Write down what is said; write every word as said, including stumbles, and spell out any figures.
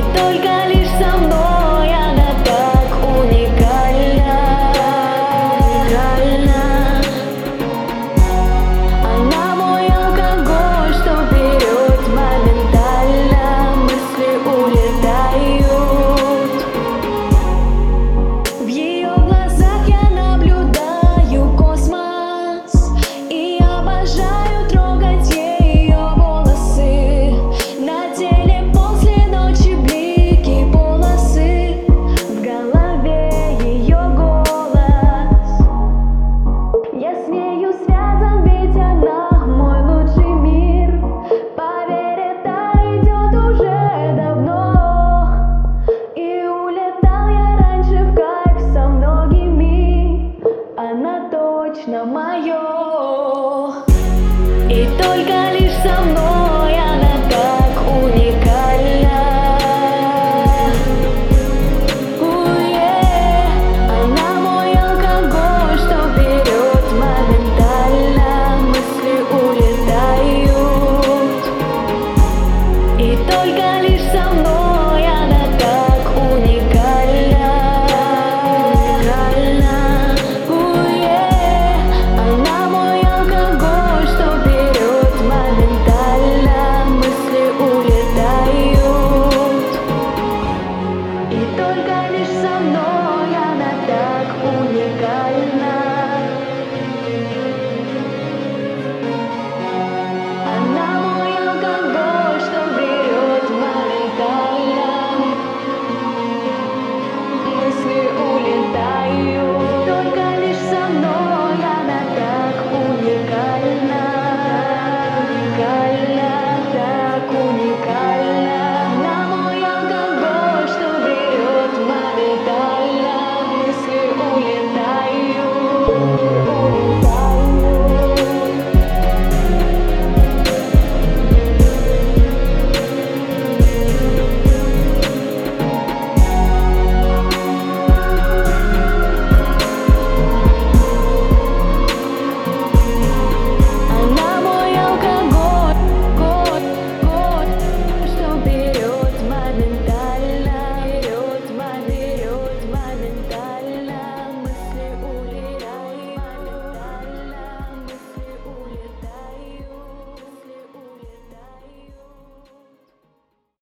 только лишь со мной она так уникальна, уникальна. Она мой алкоголь, что берет моментально, мысли улетают. В ее глазах я наблюдаю космос и обожаю трогать ее волосы. На теле после ночи блики полосы, в голове ее голос. Я с нею связан, ведь она мой лучший мир. Поверь, это идет уже давно. И улетал я раньше в кайф со многими, она точно мое. И только лишь со мной она так уникальна. Уе, она мой алкоголь, что берет моментально, мысли улетают. И только лишь со мной она так уникальна, уникальна. Уе, она мой алкоголь, что берет моментально, мысли улетают. И только лишь со мной